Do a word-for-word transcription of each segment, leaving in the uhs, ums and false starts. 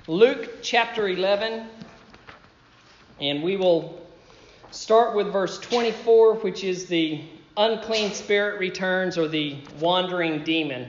Luke chapter eleven, and we will start with verse twenty-four, which is the unclean spirit returns, or the wandering demon.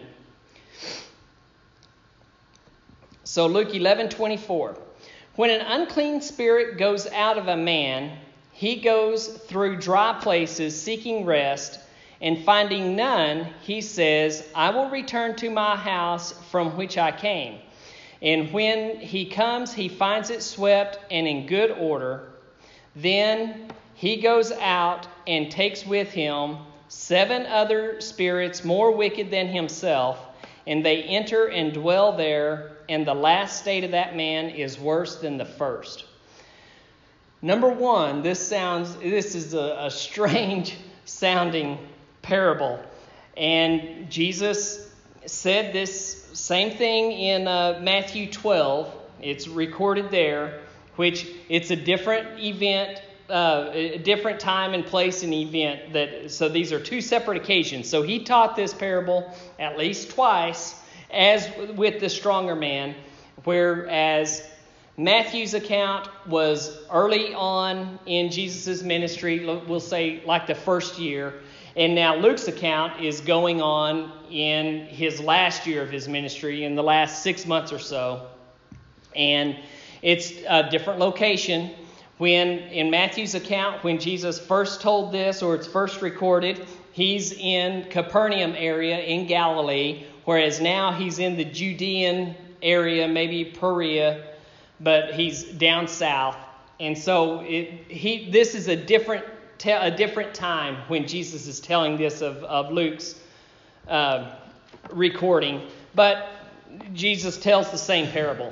So Luke eleven twenty-four. When an unclean spirit goes out of a man, he goes through dry places seeking rest, and finding none, he says, I will return to my house from which I came. And when he comes, he finds it swept and in good order. Then he goes out and takes with him seven other spirits more wicked than himself, and they enter and dwell there, and the last state of that man is worse than the first. Number one, this sounds this is a, a strange sounding parable. And Jesus said this same thing in uh, Matthew twelve. It's recorded there, which it's a different event, uh, a different time and place and event. That so these are two separate occasions. So he taught this parable at least twice, as with the stronger man, whereas Matthew's account was early on in Jesus' ministry, we'll say like the first year. And now Luke's account is going on in his last year of his ministry, in the last six months or so. And it's a different location. When in Matthew's account, when Jesus first told this, or it's first recorded, he's in Capernaum area in Galilee, whereas now he's in the Judean area, maybe Perea, but he's down south. And so it, he this is a different a different time when Jesus is telling this of, of Luke's uh, recording. But Jesus tells the same parable.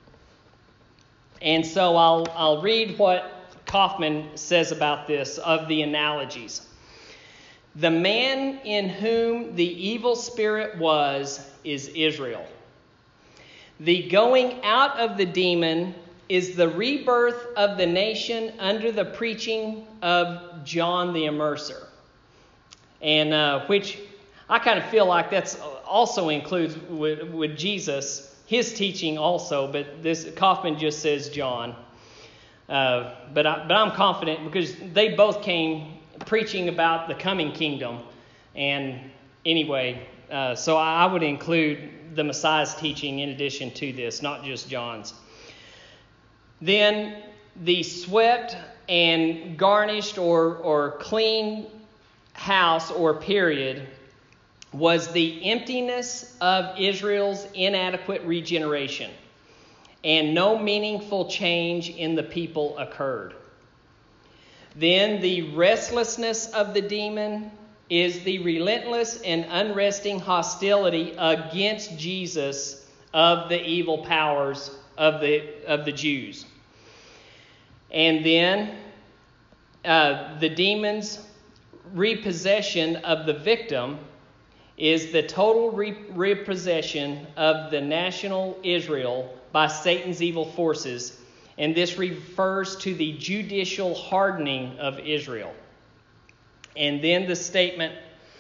And so I'll I'll read what Kaufman says about this, of the analogies. The man in whom the evil spirit was is Israel. The going out of the demon is the rebirth of the nation under the preaching of John the Immerser. And uh, which I kind of feel like that's also includes with, with Jesus, his teaching also, but this Kaufman just says John. Uh, but, I, but I'm confident because they both came preaching about the coming kingdom. And anyway, uh, so I would include the Messiah's teaching in addition to this, not just John's. Then the swept and garnished or, or clean house or period was the emptiness of Israel's inadequate regeneration, and no meaningful change in the people occurred. Then the restlessness of the demon is the relentless and unresting hostility against Jesus of the evil powers of the of the Jews. And then uh, the demon's repossession of the victim is the total re- repossession of the national Israel by Satan's evil forces. And this refers to the judicial hardening of Israel. And then the statement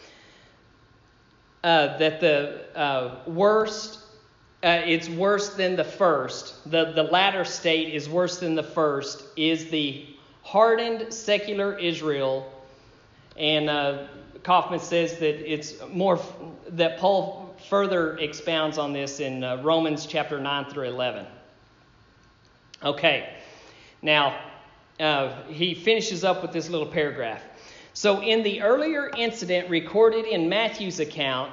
uh, that the uh, worst, uh, it's worse than the first, the, the latter state is worse than the first, is the hardened secular Israel. And uh, Kaufman says that it's more, that Paul further expounds on this in uh, Romans chapter nine through eleven. Okay, now uh, he finishes up with this little paragraph. So in the earlier incident recorded in Matthew's account,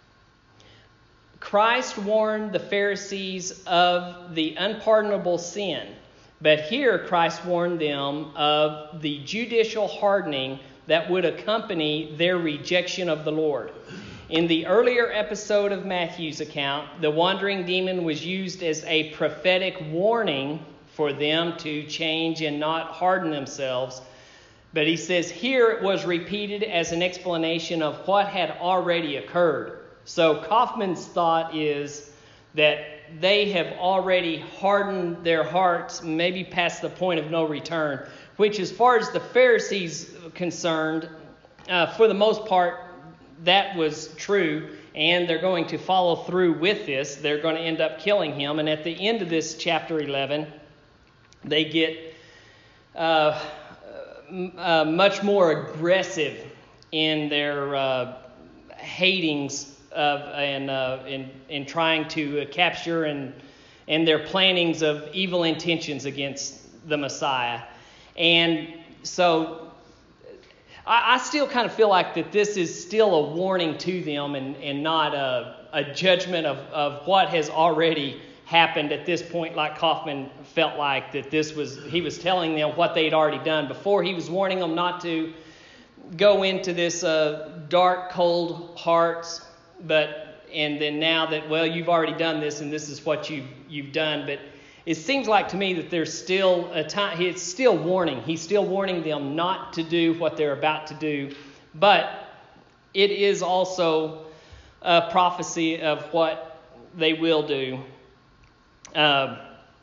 Christ warned the Pharisees of the unpardonable sin. But here Christ warned them of the judicial hardening that would accompany their rejection of the Lord. In the earlier episode of Matthew's account, the wandering demon was used as a prophetic warning for them to change and not harden themselves. But he says here it was repeated as an explanation of what had already occurred. So Kaufman's thought is that they have already hardened their hearts, maybe past the point of no return, which as far as the Pharisees concerned, uh, for the most part, that was true. and they're going to follow through with this. They're going to end up killing him. And at the end of this chapter eleven, they get uh, uh, much more aggressive in their uh, hatings of and uh, in in trying to capture and and their plannings of evil intentions against the Messiah. And so I, I still kind of feel like that this is still a warning to them and, and not a, a judgment of, of what has already happened at this point, like Kaufman felt like that this was, he was telling them what they'd already done. Before, he was warning them not to go into this uh, dark, cold hearts, but and then now that, well, you've already done this and this is what you've, you've done. But it seems like to me that there's still a time, it's still warning. He's still warning them not to do what they're about to do. But it is also a prophecy of what they will do. Um,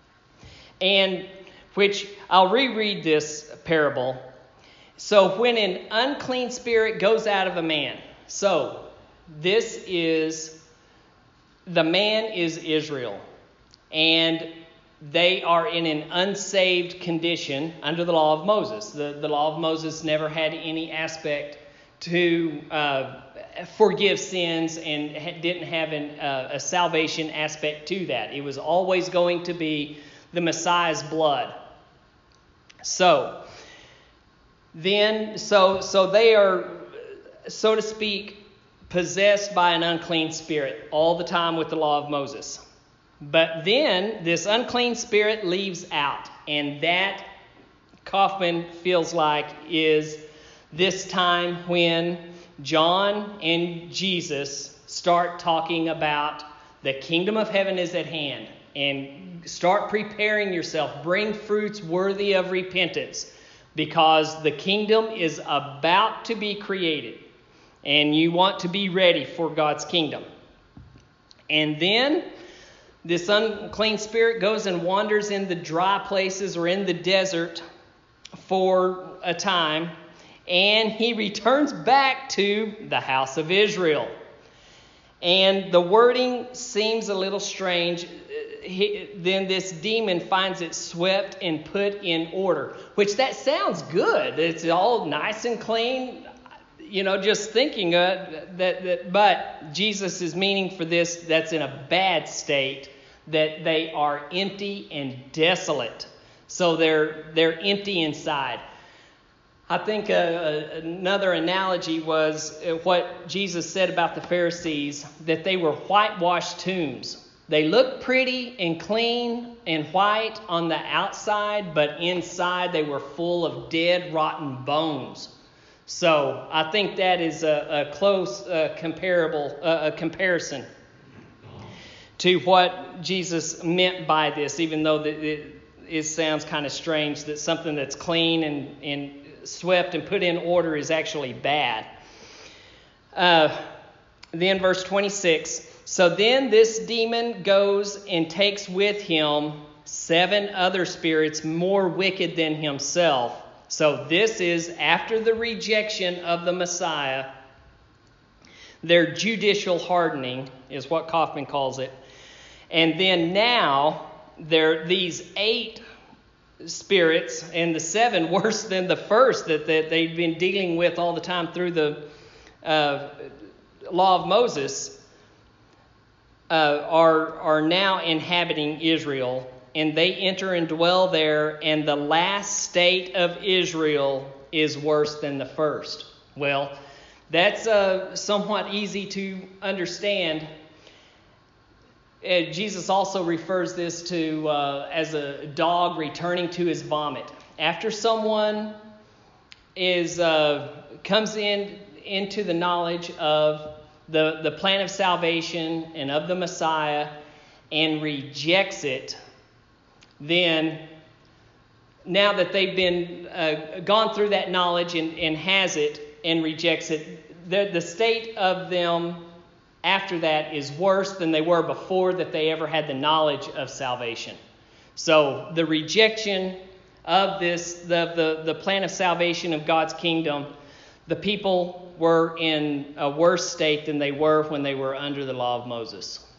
and which I'll reread this parable. So when an unclean spirit goes out of a man, so this is, the man is Israel, and they are in an unsaved condition under the law of Moses. The, the law of Moses never had any aspect to uh, forgive sins and ha- didn't have an, uh, a salvation aspect to that. It was always going to be the Messiah's blood. So, then, so so they are, so to speak, possessed by an unclean spirit all the time with the law of Moses. But then this unclean spirit leaves out, and that, Kaufman feels like, is this time when John and Jesus start talking about the kingdom of heaven is at hand, and start preparing yourself, bring fruits worthy of repentance, because the kingdom is about to be created. And you want to be ready for God's kingdom. And then this unclean spirit goes and wanders in the dry places or in the desert for a time. And he returns back to the house of Israel. And the wording seems a little strange. He, then this demon finds it swept and put in order. Which that sounds good. It's all nice and clean. You know, just thinking uh, that, that, but Jesus is meaning for this that's in a bad state, that they are empty and desolate. So they're they're empty inside. I think uh, another analogy was what Jesus said about the Pharisees, that they were whitewashed tombs. They looked pretty and clean and white on the outside, but inside they were full of dead, rotten bones. So I think that is a, a close uh, comparable uh, a comparison to what Jesus meant by this, even though the, it, it sounds kind of strange that something that's clean and, and swept and put in order is actually bad. Uh, then verse twenty-six, so then this demon goes and takes with him seven other spirits more wicked than himself. So this is after the rejection of the Messiah. Their judicial hardening is what Kaufman calls it. And then now there these eight spirits, and the seven worse than the first that, that they've been dealing with all the time through the uh, law of Moses, uh, are, are now inhabiting Israel. And they enter and dwell there, and the last state of Israel is worse than the first. Well, that's uh, somewhat easy to understand. Uh, Jesus also refers this to uh, as a dog returning to his vomit. After someone is uh, comes in into the knowledge of the, the plan of salvation and of the Messiah and rejects it, then now that they've been uh, gone through that knowledge and, and has it and rejects it, the, the state of them after that is worse than they were before that they ever had the knowledge of salvation. So the rejection of this, the, the, the plan of salvation of God's kingdom, the people were in a worse state than they were when they were under the law of Moses.